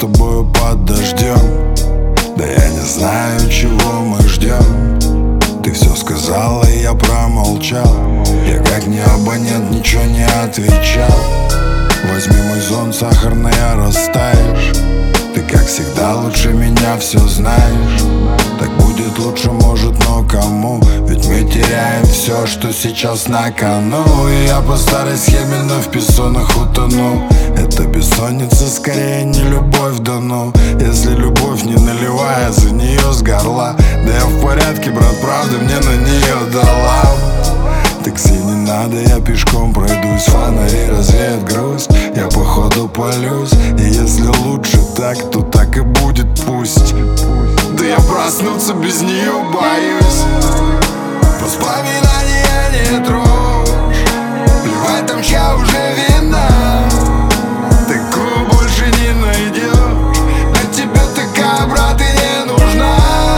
тобою под дождем. Да я не знаю, чего мы ждем. Ты все сказала, и я промолчал. Я как не абонент, ничего не отвечал. Возьми мой зонт, сахарная, растаешь. Ты как всегда лучше меня все знаешь. Так будет лучше, может, но кому? Ведь мы теряем все, что сейчас на кону. И я по старой схеме вновь в пессонах утону. Это бессонница, скорее не любовь, да ну. Если любовь не наливая за нее с горла. Да я в порядке, брат, правда мне на нее дала. Такси не надо, я пешком пройдусь. Фонари развеют грусть, я походу палюсь. И если лучше так, то так и будет, пусть. Да я проснуться без нее боюсь. Воспоминания не трожь. Плевать там, чья уже вина. Такую больше не найдешь. Для тебя такая, брат, и не нужна.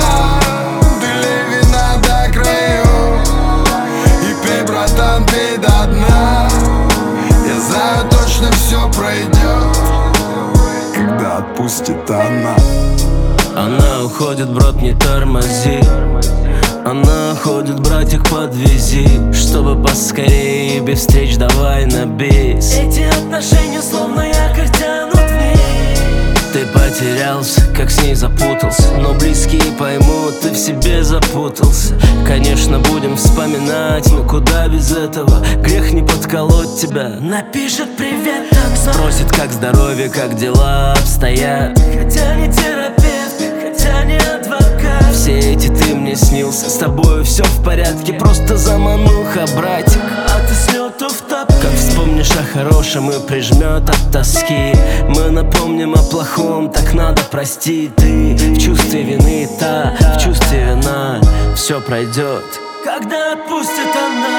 Долей вина до краев и пей, братан, пей до дна. Я знаю, точно все пройдет, когда отпустит она. Она уходит, брат, не тормози. Она уходит, братик, подвези. Чтобы поскорее, без встреч давай на бис. Эти отношения словно якорь тянут вниз. Ты потерялся, как с ней запутался. Но близкие поймут, ты в себе запутался. Конечно, будем вспоминать, но куда без этого? Грех не подколоть тебя. Напишет привет окна. Спросит, как здоровье, как дела обстоят. Хотя не терапевт, хотя не адвокат. Все эти ты мне снился, с тобою все в порядке. Просто замануха, братик. А ты с лету в топке. Как вспомнишь о хорошем и прижмет от тоски. Мы напомним о плохом, так надо простить. Ты в чувстве вины, та в чувстве вина. Все пройдет, когда отпустит она.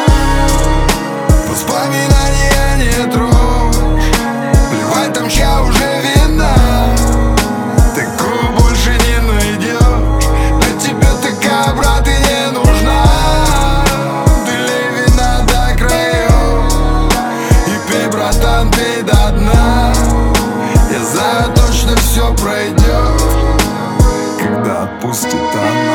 Воспоминания не трожь. Плевать там, чья уже вина. Такую больше не найдешь. Для тебя такая, брат, и не нужна. Долей вина до краев и пей, братан, пей до дна. Я знаю, точно все пройдет, когда отпустит она.